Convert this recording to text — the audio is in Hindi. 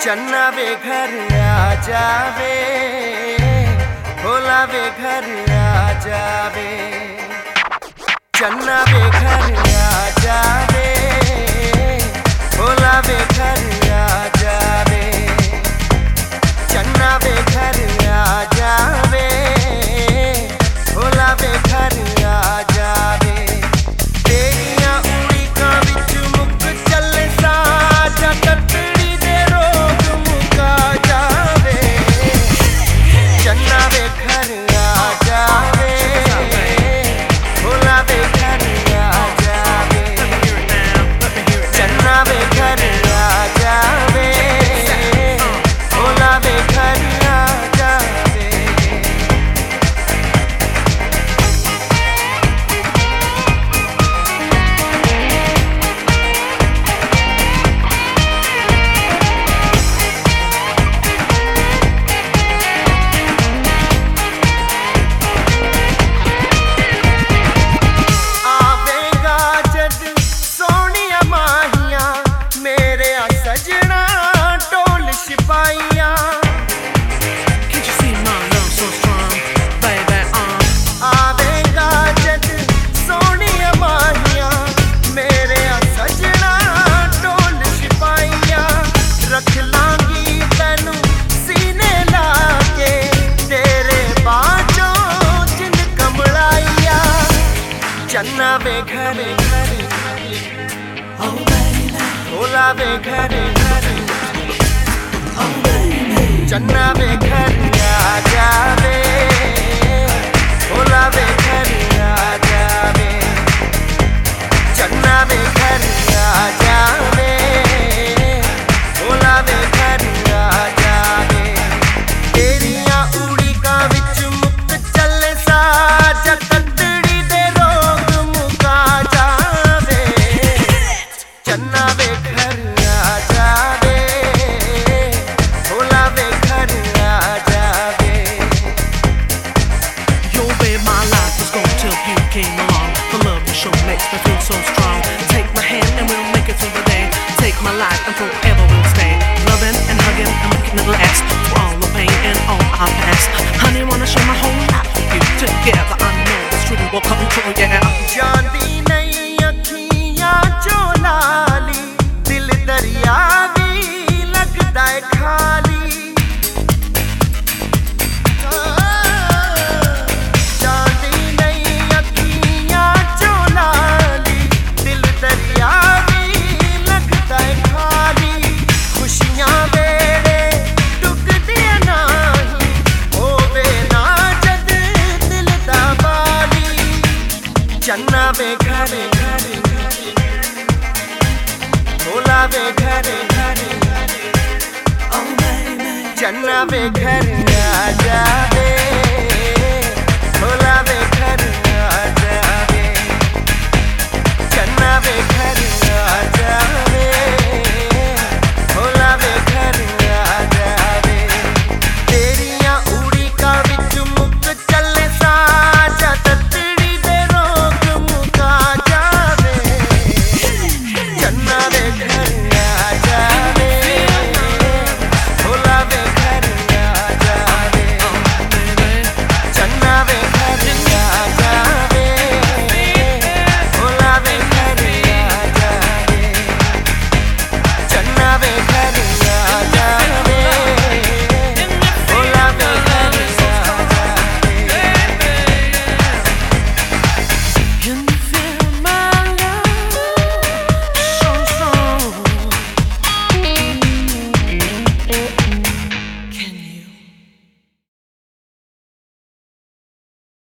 चन्ना वे घर आ जावे, भोला वे घर आ जावे। चन्ना वे घर आ जावे, भोला वे घर आ जावे। चन्ना वे घर आ जावे, भोला वे घर आ जावे। तेरियां उड़ीकां विच मुक चले साजा ततड़ी दे रोग मुका जावे। चन्ना वे घर आ जावे, भोला वे घर आ जावे। चन्ना वे घर आ जावे, भोला वे घर आ जावे। आवेगा जद सोनिया माहियां, मेरे आ सजना ढोल सिपाहियां। Can't you see my love so strong, baby? आवेगा जद सोनिया माहियां, मेरे आ सजना ढोल सिपाहियां। रख लांगी तैनू सीने लाके, तेरे बाजों जिन कमलाइया। चन्ना वे घर भोला वे घर चन्ना वे घर आ जावे, भोला वे घर आ जावे। चन्ना वे घर आ जावे, भोला वे घर आ जावे। तेरियां उड़ीकां विच मुक चले साजा ततड़ी दे रोग मुका जावे। चन्ना वे घर आ जावे, भोला वे घर आ जावे। Your way, my life was gone till you came along. The love you show makes me feel so strong. Take my hand and we'll make it through the day. Take my life and forever we'll stay. Loving and hugging and making it last. For all the pain and all our past. Honey, wanna share my whole life with you. Together I know this truly will come true, yeah. ਜਾਂਦੀ ਨਹੀਂ ਅੱਖੀਆਂ ਚੋਂ ਲਾਲੀ, ਦਿਲ ਦਰਿਆ ਵੀ ਲੱਗਦਾ ਏ ਖਾਲੀ। ਜਾਂਦੀ ਨਹੀਂ ਅੱਖੀਆਂ ਚੋਂ ਲਾਲੀ, ਦਿਲ ਦਰਿਆ ਵੀ ਲੱਗਦਾ ਏ ਖਾਲੀ। ਖੁਸ਼ੀਆਂ ਵੇਲੇ ਡੁੱਬਦੀਆਂ ਨਹੀਂ, ਹੋਵੇ ਨਾ ਜਦ ਦਿਲ ਦਾ ਬਾਲੀ। ਚੰਨਾ ਵੇ घर भोला वे घर चन्ना वे घर आ जा।